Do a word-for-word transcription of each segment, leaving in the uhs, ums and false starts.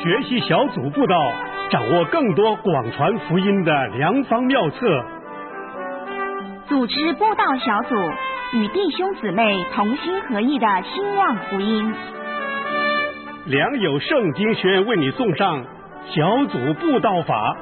学习小组布道，掌握更多广传福音的良方妙策。 组织布道小组，与弟兄姊妹同心合意的兴旺福音。 良友圣经学院为你送上小组布道法。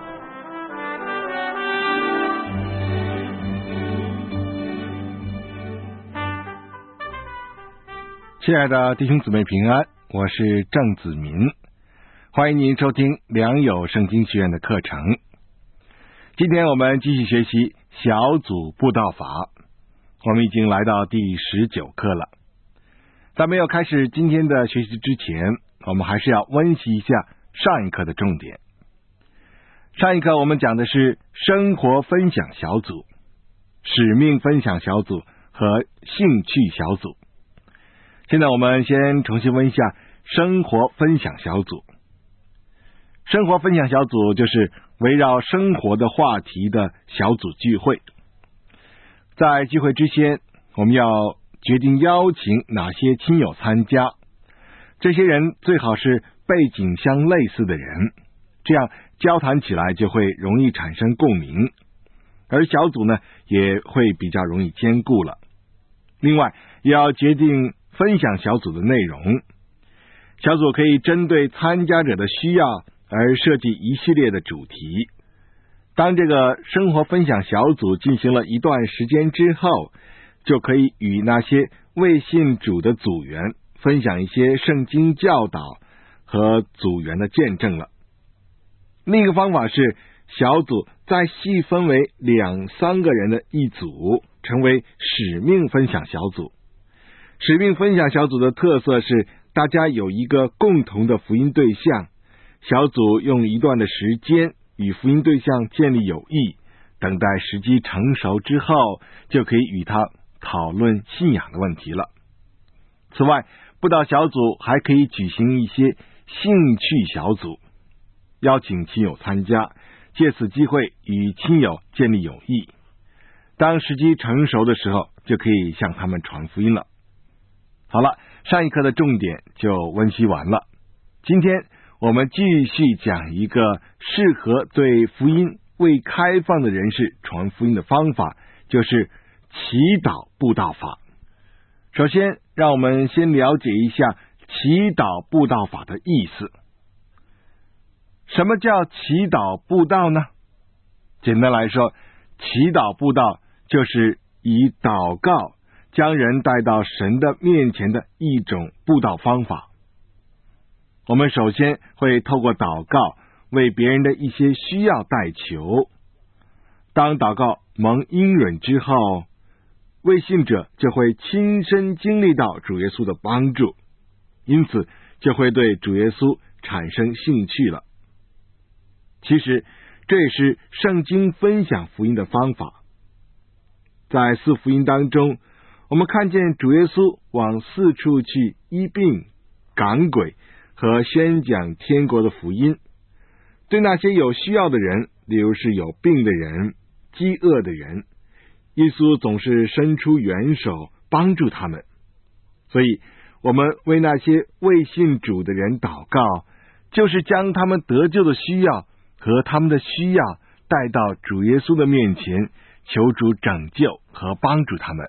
亲爱的弟兄姊妹平安，我是郑子民，欢迎您收听良友圣经学院的课程。今天我们继续学习小组布道法，我们已经来到第十九课了。在没有开始今天的学习之前，我们还是要温习一下上一课的重点。上一课我们讲的是生活分享小组、使命分享小组和兴趣小组。现在我们先重新问一下生活分享小组。生活分享小组就是围绕生活的话题的小组聚会。在聚会之前，我们要决定邀请哪些亲友参加。这些人最好是背景相类似的人，这样交谈起来就会容易产生共鸣，而小组呢也会比较容易兼顾了。另外，也要决定分享小组的内容。小组可以针对参加者的需要而设计一系列的主题。当这个生活分享小组进行了一段时间之后，就可以与那些未信主的组员分享一些圣经教导和组员的见证了。另一个方法是小组再细分为两三个人的一组，成为使命分享小组。使命分享小组的特色是大家有一个共同的福音对象，小组用一段的时间与福音对象建立友谊，等待时机成熟之后，就可以与他讨论信仰的问题了。此外，布道小组还可以举行一些兴趣小组，邀请亲友参加，借此机会与亲友建立友谊。当时机成熟的时候，就可以向他们传福音了。好了，上一课的重点就温习完了。今天我们继续讲一个适合对福音未开放的人士传福音的方法，就是祈祷布道法。首先，让我们先了解一下祈祷布道法的意思。什么叫祈祷布道呢？简单来说，祈祷布道就是以祷告将人带到神的面前的一种布道方法。我们首先会透过祷告为别人的一些需要代求，当祷告蒙应允之后，未信者就会亲身经历到主耶稣的帮助，因此就会对主耶稣产生兴趣了。其实这也是圣经分享福音的方法。在四福音当中，我们看见主耶稣往四处去医病、赶鬼和宣讲天国的福音。对那些有需要的人，例如是有病的人、饥饿的人，耶稣总是伸出援手帮助他们。所以我们为那些未信主的人祷告，就是将他们得救的需要和他们的需要带到主耶稣的面前，求主拯救和帮助他们。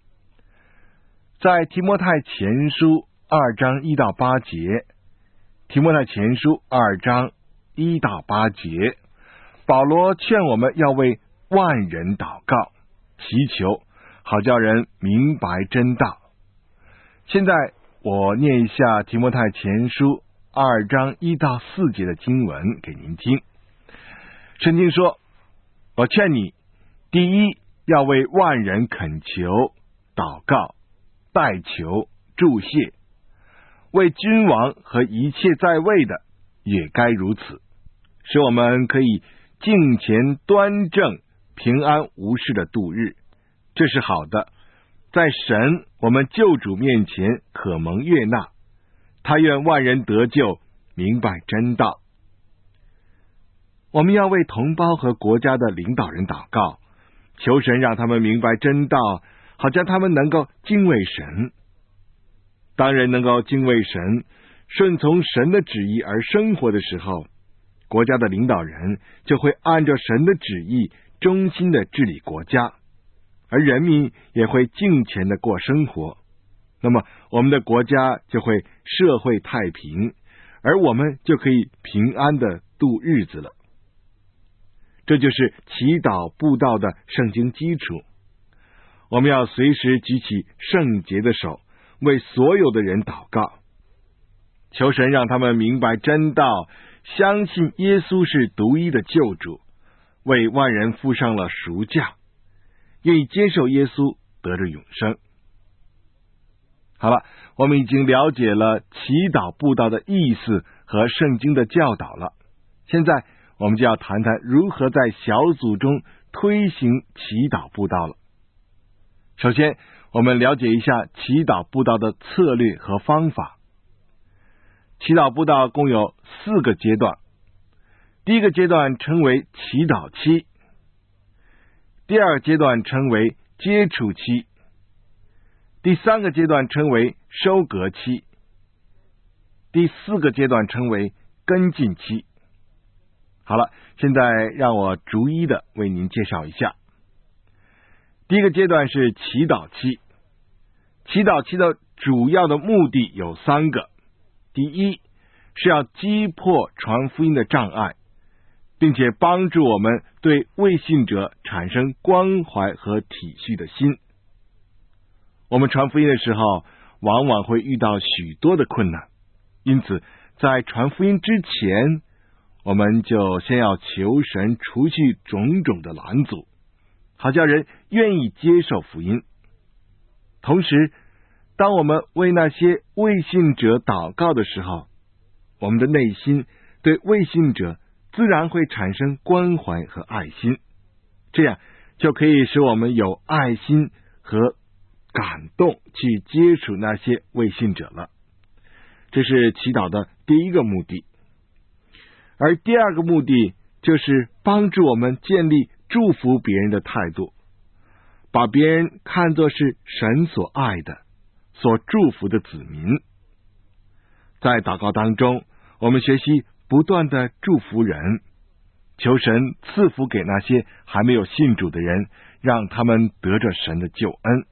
在提摩太前书二章一到八节，提摩太前书二章一到八节，保罗劝我们要为万人祷告，祈求，好叫人明白真道。现在我念一下提摩太前书二章一到四节的经文给您听。圣经说，我劝你，第一，要为万人恳求、祷告、代求、祝谢，为君王和一切在位的也该如此，使我们可以敬虔端正、平安无事的度日。这是好的，在神我们救主面前可蒙悦纳。他愿万人得救，明白真道。我们要为同胞和国家的领导人祷告，求神让他们明白真道，好叫他们能够敬畏神。当人能够敬畏神， 顺从神的旨意而生活的时候，国家的领导人就会按照神的旨意忠心的治理国家，而人民也会敬虔的过生活。那么我们的国家就会社会太平，而我们就可以平安的度日子了。这就是祈祷布道的圣经基础。我们要随时举起圣洁的手，为所有的人祷告，求神让他们明白真道，相信耶稣是独一的救主，为万人付上了赎价，愿意接受耶稣，得着永生。好了，我们已经了解了祈祷布道的意思和圣经的教导了。现在我们就要谈谈如何在小组中推行祈祷布道了。首先，我们了解一下祈祷布道的策略和方法。祈祷布道共有四个阶段。第一个阶段称为祈祷期，第二个阶段称为接触期，第三个阶段称为收割期，第四个阶段称为跟进期。好了，现在让我逐一的为您介绍一下。第一个阶段是祈祷期。祈祷期的主要的目的有三个。第一，是要击破传福音的障碍，并且帮助我们对未信者产生关怀和体恤的心。我们传福音的时候，往往会遇到许多的困难，因此在传福音之前，我们就先要求神除去种种的拦阻，好叫人愿意接受福音。同时，当我们为那些未信者祷告的时候，我们的内心对未信者自然会产生关怀和爱心，这样就可以使我们有爱心和感动去接触那些未信者了。这是祈祷的第一个目的。而第二个目的就是帮助我们建立祝福别人的态度，把别人看作是神所爱的、所祝福的子民。在祷告当中，我们学习不断的祝福人，求神赐福给那些还没有信主的人，让他们得着神的救恩。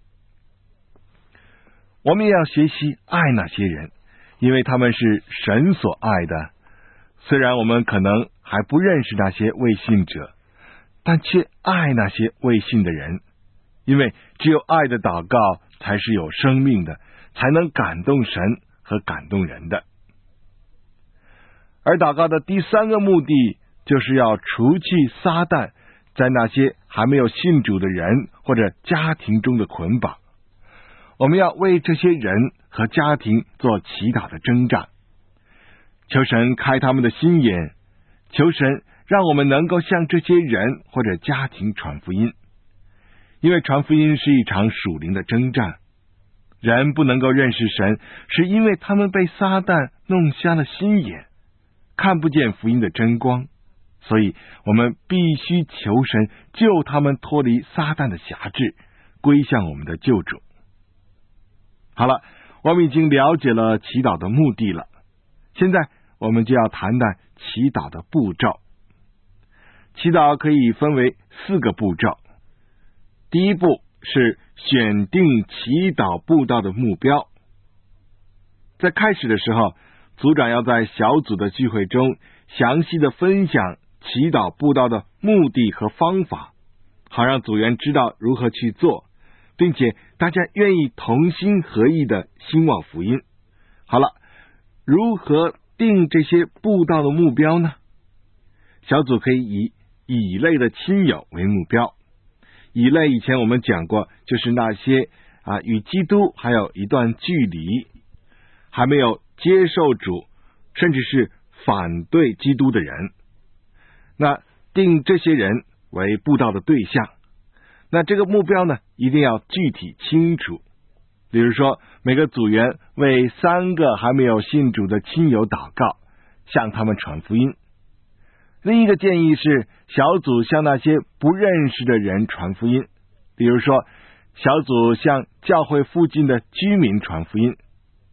我们也要学习爱那些人，因为他们是神所爱的。虽然我们可能还不认识那些未信者，但却爱那些未信的人，因为只有爱的祷告才是有生命的，才能感动神和感动人的。而祷告的第三个目的，就是要除去撒旦在那些还没有信主的人或者家庭中的捆绑。我们要为这些人和家庭做祈祷的征战，求神开他们的心眼，求神让我们能够向这些人或者家庭传福音。因为传福音是一场属灵的征战，人不能够认识神，是因为他们被撒旦弄瞎了心眼，看不见福音的真光，所以我们必须求神救他们脱离撒旦的辖制，归向我们的救主。好了，我们已经了解了祈祷的目的了，现在我们就要谈谈祈祷的步骤。祈祷可以分为四个步骤。第一步是选定祈祷布道的目标。在开始的时候，组长要在小组的聚会中详细的分享祈祷布道的目的和方法，好让组员知道如何去做，并且大家愿意同心合意的兴旺福音。好了，如何定这些布道的目标呢？小组可以以乙类的亲友为目标。乙类以前我们讲过，就是那些啊与基督还有一段距离，还没有接受主，甚至是反对基督的人。那定这些人为布道的对象，那这个目标呢，一定要具体清楚。比如说，每个组员为三个还没有信主的亲友祷告，向他们传福音。另一个建议是，小组向那些不认识的人传福音。比如说，小组向教会附近的居民传福音。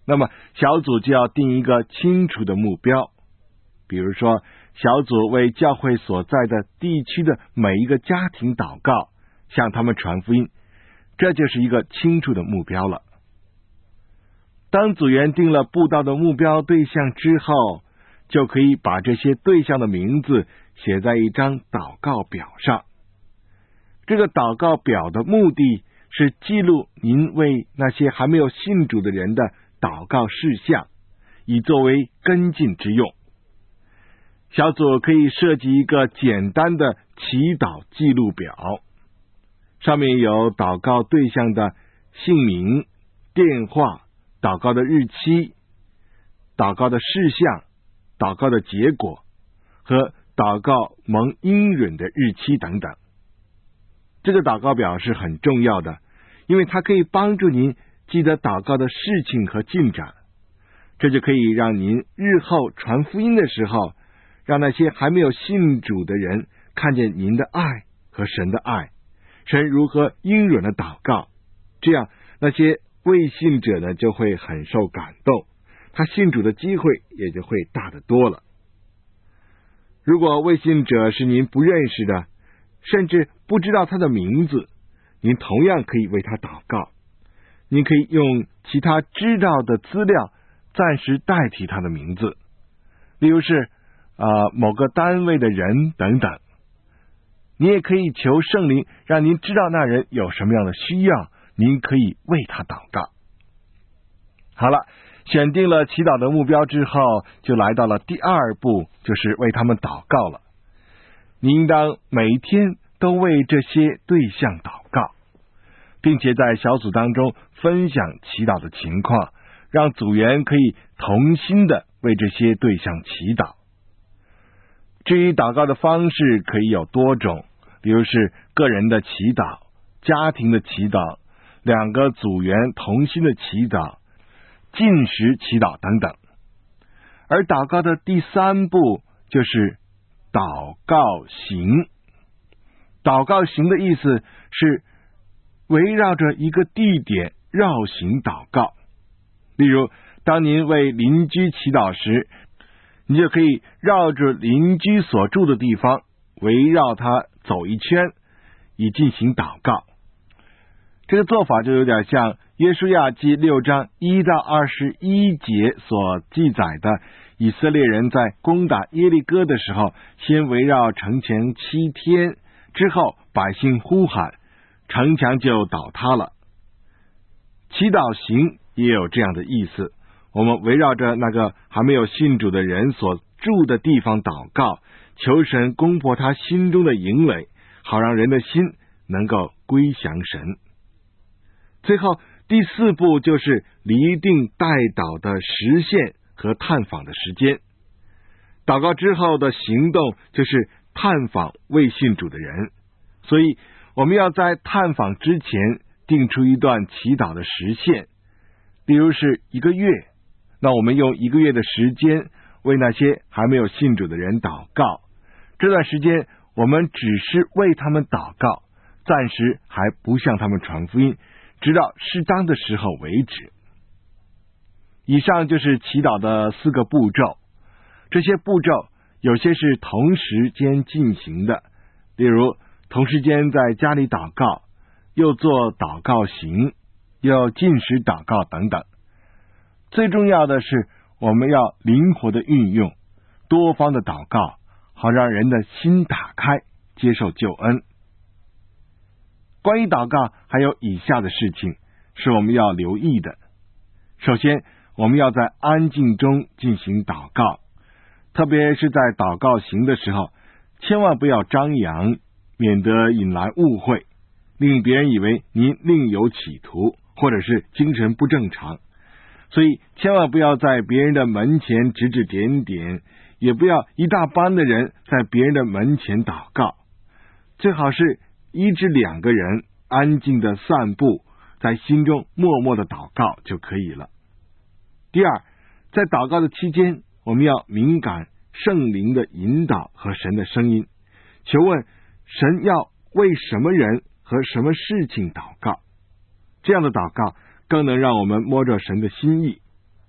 那么小组就要定一个清楚的目标，比如说小组为教会所在的地区的每一个家庭祷告，向他们传福音，这就是一个清楚的目标了。当组员定了布道的目标对象之后，就可以把这些对象的名字写在一张祷告表上。这个祷告表的目的是记录您为那些还没有信主的人的祷告事项，以作为跟进之用。小组可以设计一个简单的祈祷记录表，上面有祷告对象的姓名、电话、祷告的日期、祷告的事项、祷告的结果和祷告蒙应允的日期等等。这个祷告表是很重要的，因为它可以帮助您记得祷告的事情和进展，这就可以让您日后传福音的时候，让那些还没有信主的人看见您的爱和神的爱，神如何应允的祷告，这样那些未信者呢就会很受感动，他信主的机会也就会大得多了。如果未信者是您不认识的，甚至不知道他的名字，您同样可以为他祷告。您可以用其他知道的资料暂时代替他的名字，例如是呃某个单位的人等等。你也可以求圣灵让您知道那人有什么样的需要，您可以为他祷告。好了，选定了祈祷的目标之后，就来到了第二步，就是为他们祷告了。你应当每一天都为这些对象祷告，并且在小组当中分享祈祷的情况，让组员可以同心的为这些对象祈祷。至于祷告的方式可以有多种，比如是个人的祈祷、家庭的祈祷、两个组员同心的祈祷、禁食祈祷等等。而祷告的第三步就是祷告行。祷告行的意思是围绕着一个地点绕行祷告。例如，当您为邻居祈祷时，你就可以绕着邻居所住的地方，围绕他走一圈，以进行祷告。这个做法就有点像约书亚记六章一到二十一节所记载的，以色列人在攻打耶利哥的时候，先围绕城墙七天，之后百姓呼喊，城墙就倒塌了。祈祷行也有这样的意思，我们围绕着那个还没有信主的人所住的地方祷告，求神攻破他心中的营垒，好让人的心能够归向神。最后第四步就是厘定代祷的时限和探访的时间。祷告之后的行动就是探访未信主的人，所以我们要在探访之前定出一段祈祷的时限，例如是一个月，那我们用一个月的时间为那些还没有信主的人祷告。这段时间我们只是为他们祷告，暂时还不向他们传福音，直到适当的时候为止。以上就是祈祷的四个步骤，这些步骤有些是同时间进行的，例如同时间在家里祷告，又做祷告行，又禁食祷告等等。最重要的是我们要灵活的运用多方的祷告，好让人的心打开，接受救恩。关于祷告还有以下的事情是我们要留意的。首先，我们要在安静中进行祷告，特别是在祷告行的时候，千万不要张扬，免得引来误会，令别人以为您另有企图，或者是精神不正常。所以千万不要在别人的门前指指点点，也不要一大班的人在别人的门前祷告，最好是一至两个人安静的散步，在心中默默的祷告就可以了。第二，在祷告的期间，我们要敏感圣灵的引导和神的声音，求问神要为什么人和什么事情祷告。这样的祷告更能让我们摸着神的心意。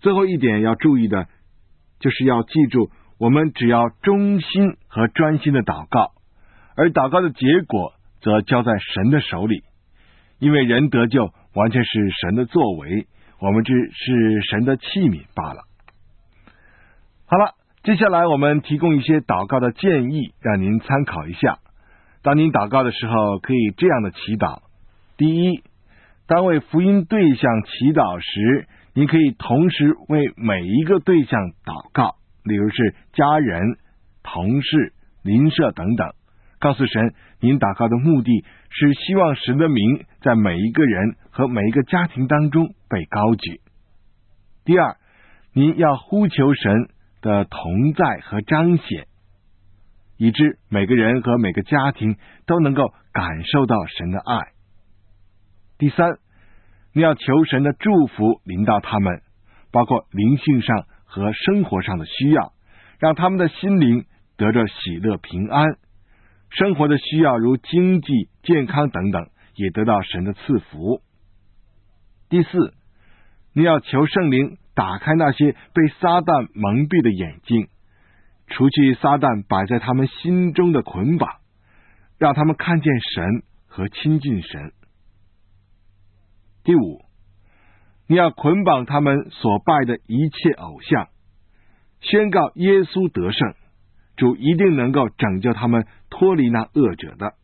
最后一点要注意的，就是要记住，我们只要忠心和专心的祷告，而祷告的结果则交在神的手里。因为人得救完全是神的作为，我们只是神的器皿罢了。好了，接下来我们提供一些祷告的建议，让您参考一下。当您祷告的时候，可以这样的祈祷：第一，当为福音对象祈祷时，您可以同时为每一个对象祷告，例如是家人、同事、邻舍等等，告诉神，您祷告的目的是希望神的名在每一个人和每一个家庭当中被高举。第二，您要呼求神的同在和彰显，以致每个人和每个家庭都能够感受到神的爱。第三，你要求神的祝福临到他们，包括灵性上和生活上的需要，让他们的心灵得着喜乐平安，生活的需要如经济、健康等等也得到神的赐福。第四，你要求圣灵打开那些被撒旦蒙蔽的眼睛，除去撒旦摆在他们心中的捆绑，让他们看见神和亲近神。第五，你要捆绑他们所拜的一切偶像，宣告耶稣得胜，主一定能够拯救他们脱离那恶者的。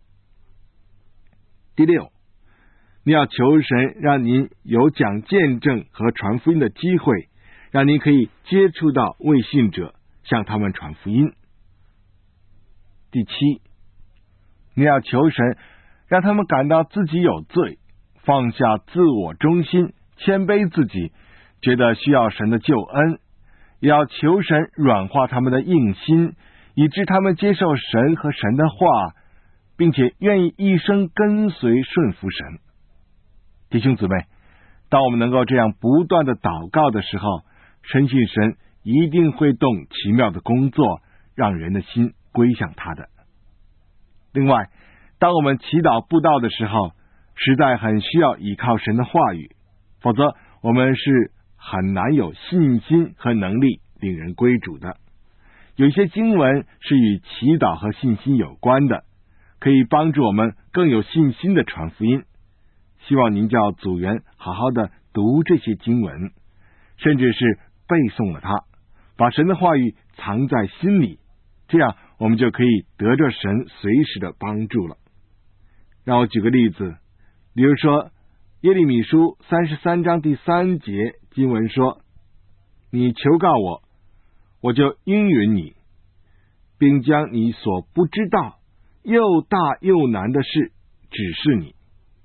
第六，你要求神让您有讲见证和传福音的机会，让您可以接触到未信者，向他们传福音。第七，你要求神让他们感到自己有罪，放下自我中心，谦卑自己，觉得需要神的救恩，也要求神软化他们的硬心，以致他们接受神和神的话，并且愿意一生跟随顺服神。弟兄姊妹，当我们能够这样不断的祷告的时候，深信神一定会动奇妙的工作，让人的心归向他的。另外，当我们祈祷布道的时候，实在很需要依靠神的话语，否则我们是很难有信心和能力领人归主的。有一些经文是与祈祷和信心有关的，可以帮助我们更有信心的传福音。希望您叫组员好好的读这些经文，甚至是背诵了它，把神的话语藏在心里，这样我们就可以得着神随时的帮助了。让我举个例子，比如说耶利米书三十三章第三节经文说，你求告我，我就应允你，并将你所不知道又大又难的事指示你。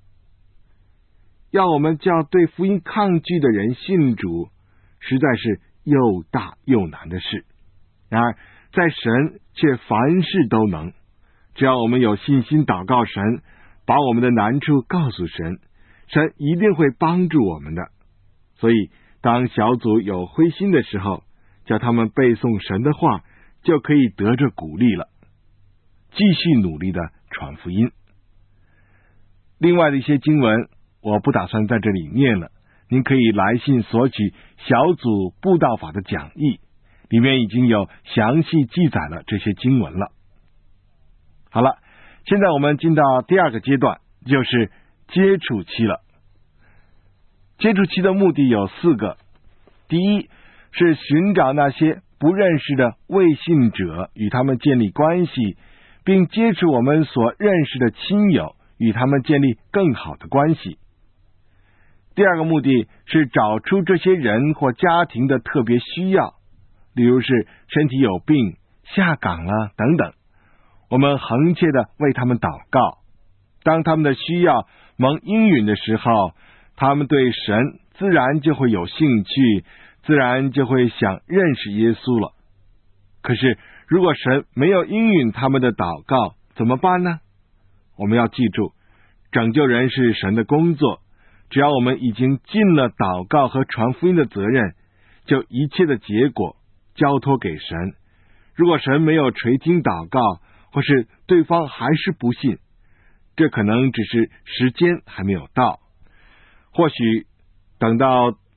要我们叫对福音抗拒的人信主，实在是又大又难的事。然而在神却凡事都能，只要我们有信心祷告神，把我们的难处告诉神，神一定会帮助我们的。所以当小组有灰心的时候，叫他们背诵神的话，就可以得着鼓励了，继续努力的传福音。另外的一些经文我不打算在这里念了，您可以来信索取小组布道法的讲义，里面已经有详细记载了这些经文了。好了，现在我们进到第二个阶段，就是接触期了。接触期的目的有四个。第一，是寻找那些不认识的未信者，与他们建立关系，并接触我们所认识的亲友，与他们建立更好的关系。第二个目的是找出这些人或家庭的特别需要，例如是身体有病、下岗了等等，我们恒切的为他们祷告。当他们的需要蒙应允的时候，他们对神自然就会有兴趣，自然就会想认识耶稣了。可是如果神没有应允他们的祷告，怎么办呢？我们要记住，拯救人是神的工作，只要我们已经尽了祷告和传福音的责任，就一切的结果交托给神。如果神没有垂听祷告，或是对方还是不信，这可能只是时间还没有到。或许等到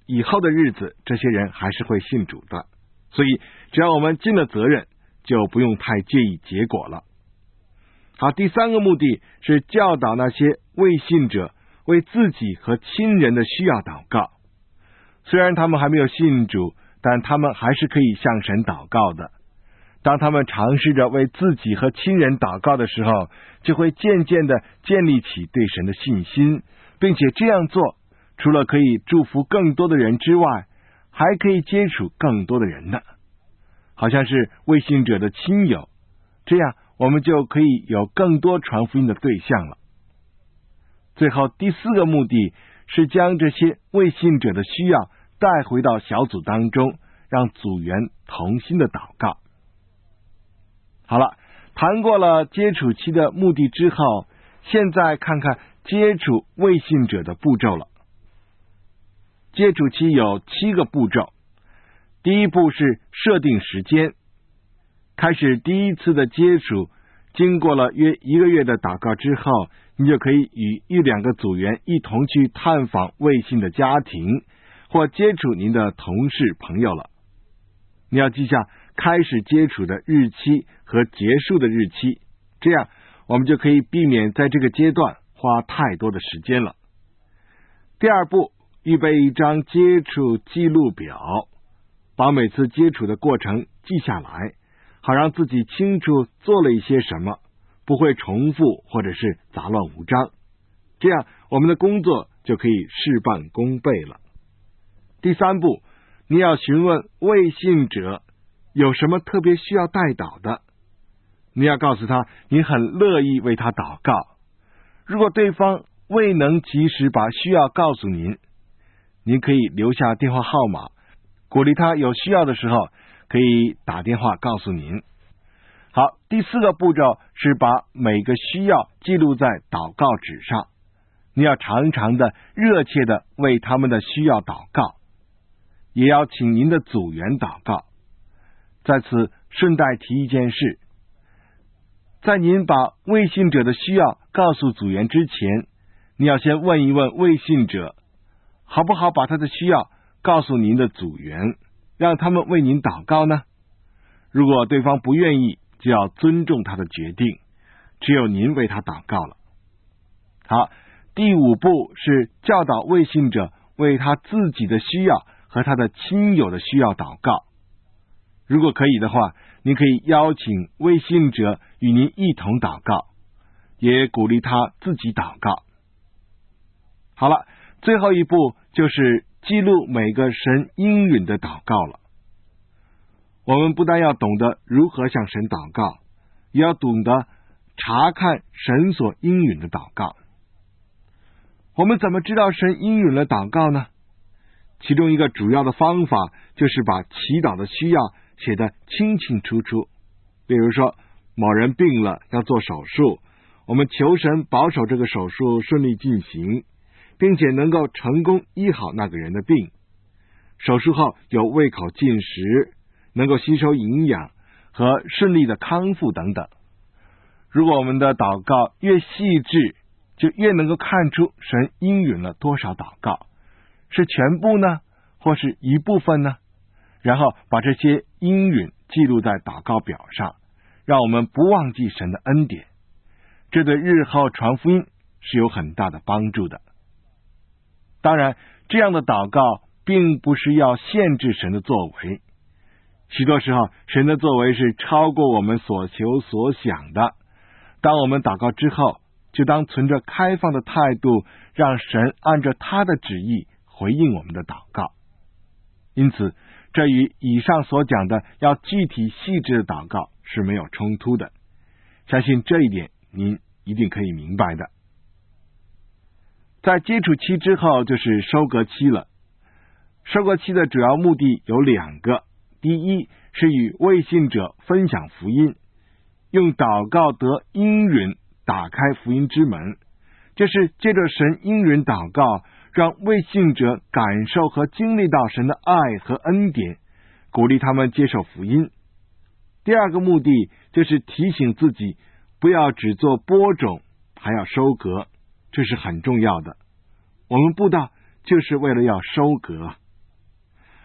以后的日子，这些人还是会信主的。所以只要我们尽了责任，就不用太介意结果了。好，第三个目的是教导那些未信者为自己和亲人的需要祷告。虽然他们还没有信主，但他们还是可以向神祷告的。当他们尝试着为自己和亲人祷告的时候，就会渐渐的建立起对神的信心，并且这样做除了可以祝福更多的人之外，还可以接触更多的人呢，好像是未信者的亲友，这样我们就可以有更多传福音的对象了。最后第四个目的是将这些未信者的需要带回到小组当中，让组员同心的祷告。好了，谈过了接触期的目的之后，现在看看接触未信者的步骤了。接触期有七个步骤。第一步是设定时间，开始第一次的接触，经过了约一个月的祷告之后，你就可以与一两个组员一同去探访未信的家庭，或接触您的同事朋友了。你要记下开始接触的日期和结束的日期，这样我们就可以避免在这个阶段花太多的时间了。第二步，预备一张接触记录表，把每次接触的过程记下来，好让自己清楚做了一些什么，不会重复或者是杂乱无章，这样我们的工作就可以事半功倍了。第三步，你要询问未信者有什么特别需要代祷的，你要告诉他你很乐意为他祷告。如果对方未能及时把需要告诉您，您可以留下电话号码，鼓励他有需要的时候可以打电话告诉您。好，第四个步骤是把每个需要记录在祷告纸上，你要常常的热切的为他们的需要祷告，也要请您的组员祷告。在此顺带提一件事，在您把未信者的需要告诉组员之前，你要先问一问未信者好不好把他的需要告诉您的组员，让他们为您祷告呢？如果对方不愿意，就要尊重他的决定，只有您为他祷告了。好，第五步是教导未信者为他自己的需要和他的亲友的需要祷告。如果可以的话，您可以邀请未信者与您一同祷告，也鼓励他自己祷告。好了，最后一步就是记录每个神应允的祷告了。我们不但要懂得如何向神祷告，也要懂得查看神所应允的祷告。我们怎么知道神应允了祷告呢？其中一个主要的方法就是把祈祷的需要写得清清楚楚。比如说某人病了要做手术，我们求神保守这个手术顺利进行，并且能够成功医好那个人的病，手术后有胃口进食，能够吸收营养和顺利的康复等等。如果我们的祷告越细致，就越能够看出神应允了多少祷告，是全部呢，或是一部分呢？然后把这些应允记录在祷告表上，让我们不忘记神的恩典，这对日后传福音是有很大的帮助的。当然，这样的祷告并不是要限制神的作为，许多时候神的作为是超过我们所求所想的。当我们祷告之后，就当存着开放的态度，让神按照他的旨意回应我们的祷告。因此，这与以上所讲的要具体细致的祷告是没有冲突的。相信这一点您一定可以明白的。在接触期之后就是收割期了。收割期的主要目的有两个，第一是与未信者分享福音，用祷告得应允打开福音之门，就是借着神应允祷告，让未信者感受和经历到神的爱和恩典，鼓励他们接受福音。第二个目的就是提醒自己不要只做播种，还要收割，这是很重要的。我们布道就是为了要收割。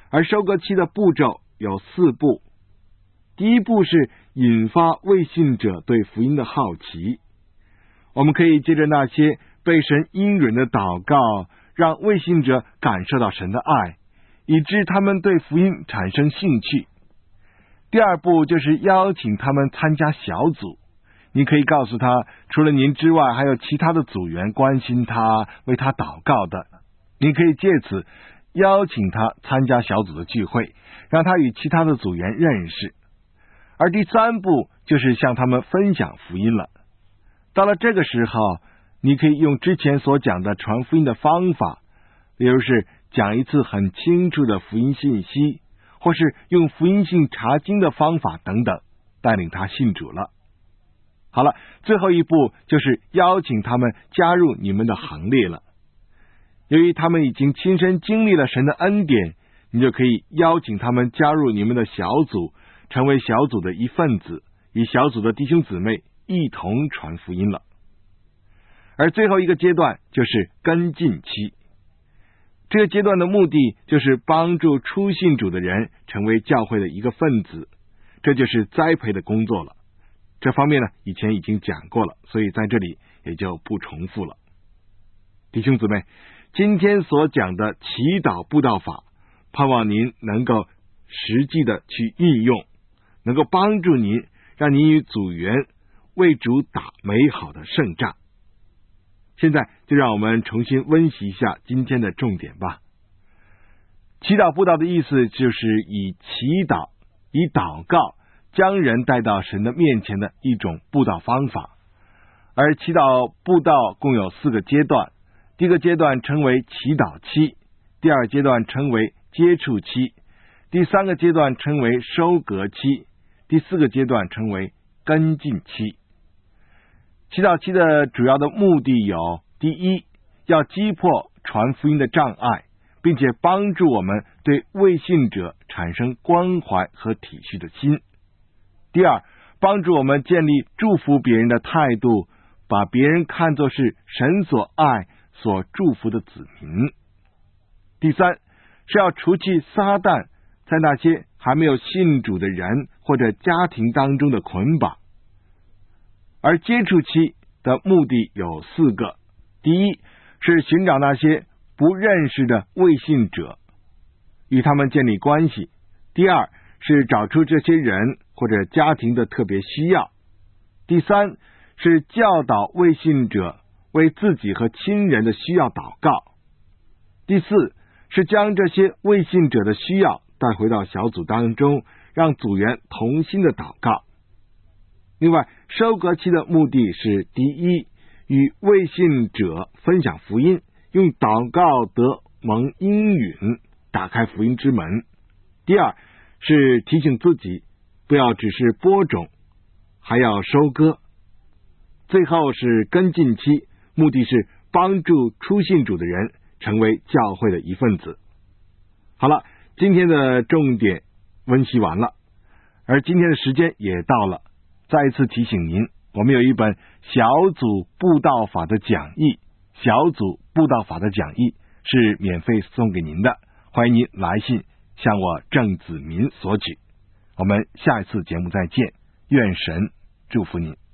而收割期的步骤有四步。第一步是引发未信者对福音的好奇。我们可以借着那些被神应允的祷告，让未信者感受到神的爱，以致他们对福音产生兴趣。第二步就是邀请他们参加小组。你可以告诉他，除了您之外，还有其他的组员关心他，为他祷告的。你可以借此邀请他参加小组的聚会，让他与其他的组员认识。而第三步就是向他们分享福音了。到了这个时候，你可以用之前所讲的传福音的方法，例如是讲一次很清楚的福音信息，或是用福音性查经的方法等等，带领他信主了。好了，最后一步就是邀请他们加入你们的行列了。由于他们已经亲身经历了神的恩典，你就可以邀请他们加入你们的小组，成为小组的一份子，与小组的弟兄姊妹一同传福音了。而最后一个阶段就是跟进期。这个阶段的目的就是帮助初信主的人成为教会的一个分子，这就是栽培的工作了。这方面呢，以前已经讲过了，所以在这里也就不重复了。弟兄姊妹，今天所讲的祈祷布道法，盼望您能够实际的去运用，能够帮助您，让您与组员为主打美好的胜仗。现在就让我们重新温习一下今天的重点吧。祈祷布道的意思就是以祈祷、以祷告将人带到神的面前的一种布道方法。而祈祷布道共有四个阶段，第一个阶段称为祈祷期，第二阶段称为接触期，第三个阶段称为收割期，第四个阶段称为跟进期。祈祷期的主要的目的有：第一，要击破传福音的障碍，并且帮助我们对未信者产生关怀和体恤的心；第二，帮助我们建立祝福别人的态度，把别人看作是神所爱、所祝福的子民；第三，是要除去撒旦在那些还没有信主的人或者家庭当中的捆绑。而接触期的目的有四个：第一，是寻找那些不认识的未信者，与他们建立关系；第二，是找出这些人或者家庭的特别需要；第三，是教导未信者为自己和亲人的需要祷告；第四，是将这些未信者的需要带回到小组当中，让组员同心的祷告。另外，收割期的目的是：第一，与未信者分享福音，用祷告得蒙应允，打开福音之门；第二，是提醒自己不要只是播种，还要收割；最后是跟进期，目的是帮助初信主的人成为教会的一份子。好了，今天的重点温习完了，而今天的时间也到了。再一次提醒您，我们有一本小组布道法的讲义，小组布道法的讲义是免费送给您的，欢迎您来信向我郑子民索取。我们下一次节目再见，愿神祝福您。